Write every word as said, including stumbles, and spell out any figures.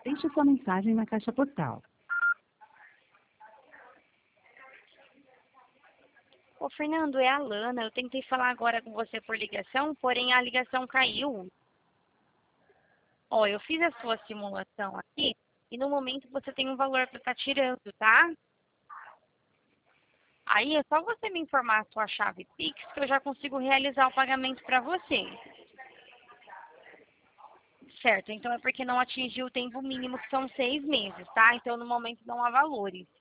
Deixe sua mensagem na caixa postal. Ô, Fernando, é a Lana. Eu tentei falar agora com você por ligação, porém a ligação caiu. Ó, eu fiz a sua simulação aqui e no momento você tem um valor para estar tirando, tá? Aí é só você me informar a sua chave Pix que eu já consigo realizar o pagamento para você. Certo, então é porque não atingiu o tempo mínimo, que são seis meses, tá? Então no momento não há valores.